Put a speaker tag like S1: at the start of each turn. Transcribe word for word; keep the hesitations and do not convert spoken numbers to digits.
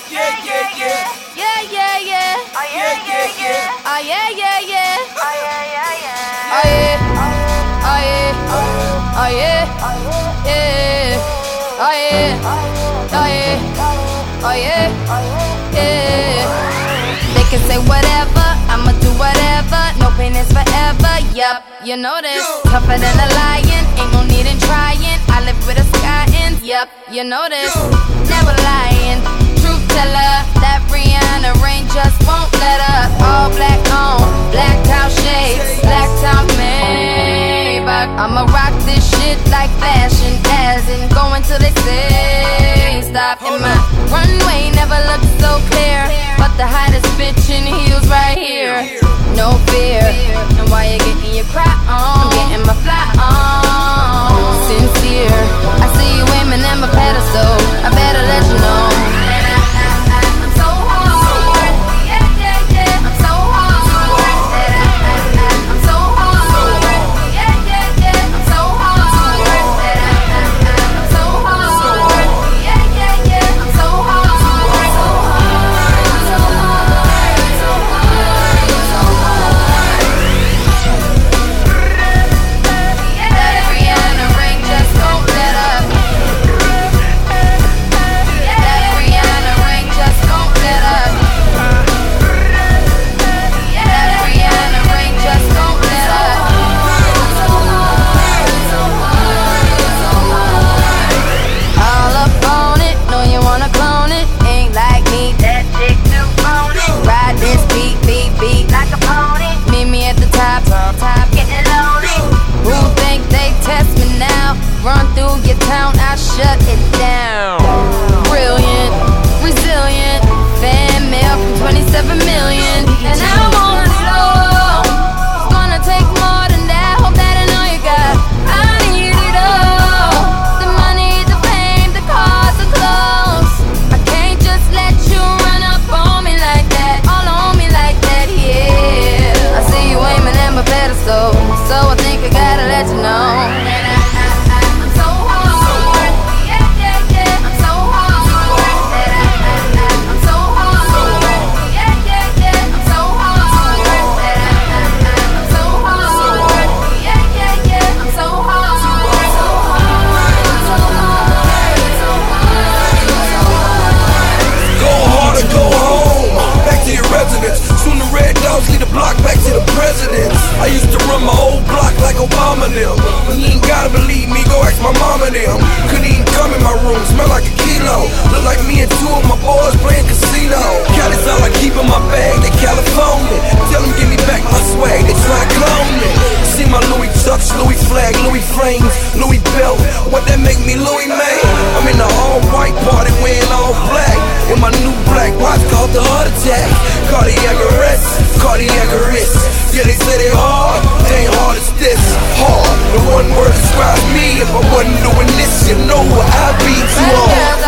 S1: yeah, yeah, yeah.
S2: Yeah, yeah, yeah.
S1: Oh yeah, yeah, yeah.
S2: Oh yeah, yeah, yeah.
S1: Oh yeah, yeah, yeah.
S2: Oh yeah. Oh yeah. Oh yeah. Yeah. Oh yeah. Oh yeah. Oh yeah. Yeah. They can say whatever, I'ma do whatever. No pain is forever. Yup, you know this. Tougher than a lion, ain't no need in trying. I live with a sky in. Yup, you know this. Never lying. Truth teller, that Rihanna rain just won't let up. All black on, black top shades, black top Maybach. I'ma rock this shit like fashion, as in going till they say stop. And my runway never looked so clear, but the hottest bitch in heels right here. No fear, and while you're getting your cry on, I'm getting my fly on. Sincere, I see you aiming at my pedestal. I better let you know. I'm so hard, yeah, yeah, yeah. I'm so hard, I'm so hard, yeah, yeah, yeah. I'm so hard, I'm so hard, yeah, yeah, yeah. I'm so hard, so hard, so hard, so hard, so hard. That Rihanna ring just won't let up. That Rihanna ring just won't let up. That Rihanna ring just won't let up. So hard, so hard, so hard. All up on it, know you wanna clone it. Ain't like me, that chick too phony. Ride this beat, beat, beat like a pony. Meet me at the top, top, top, getting lonely. Who think they test me now? Run through your town, I shut it down. Brilliant, resilient, fan mail from twenty-seven million. And I want it all. It's gonna take more than that. Hope that I know you got. I need it all. The money, the fame, the cars, the clothes. I can't just let you run up on me like that, all on me like that, yeah. I see you aiming at my pedestal, so I think I gotta let you know. I'm so hard, yeah, yeah, yeah. I'm so hard, I'm so hard, yeah, yeah, yeah. I'm so hard, I'm so hard, yeah, yeah, yeah. I'm so hard, so hard, so hard, so hard, so hard.
S3: Go hard or go home, back to your residence. Soon the red dogs lead the block back to the presidents. I used to run my old block like Obama them. You ain't gotta believe me, go ask my mama them. Couldn't even come in my room, smell like a kilo. Look like me and two of my boys playing casino. Cali's all I keep in my bag, they California. Tell them give me back my swag, they try to clone me. See my Louis Chucks, Louis flag, Louis flames, Louis belt. What that make me Louis man? I'm in the all white party wearing all black. In my new black watch called the heart attack. Cardiac arrest, cardiac arrest. Yeah, they say they hard, they ain't hard as this. Hard, the one word describes me. If I wasn't doing this, you know what I'd be too hard.